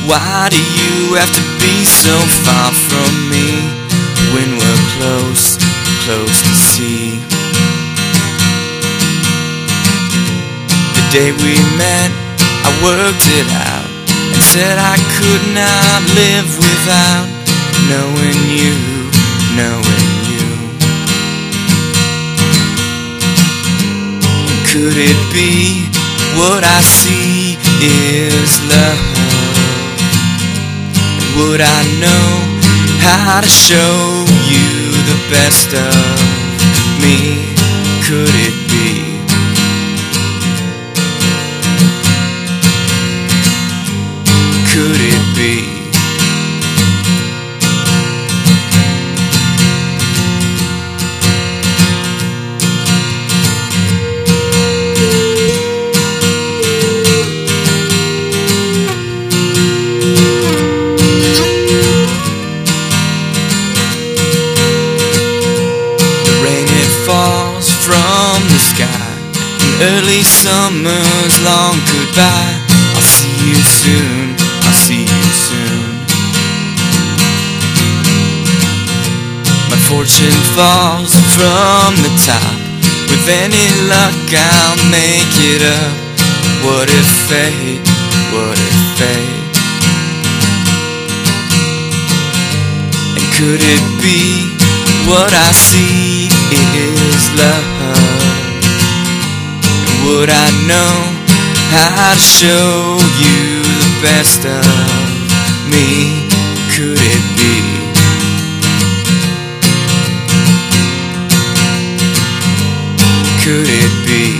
Why do you have to be so far from me when we're close, close to see? The day we met, I worked it out and said I could not live without knowing you, knowing you. Could it be what I see is love? Would I know how to show you the best of me? Could it be? Could it be? Falls from the sky, an early summer's long goodbye. I'll see you soon, I'll see you soon. My fortune falls from the top, with any luck I'll make it up. What if fate, what if fate? And could it be what I see is love? And would I know how to show you the best of me? Could it be? Could it be?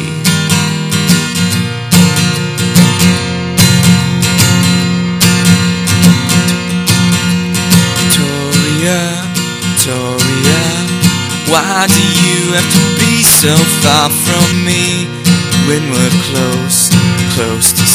Victoria, why do you have to be so far from me when we're close, close to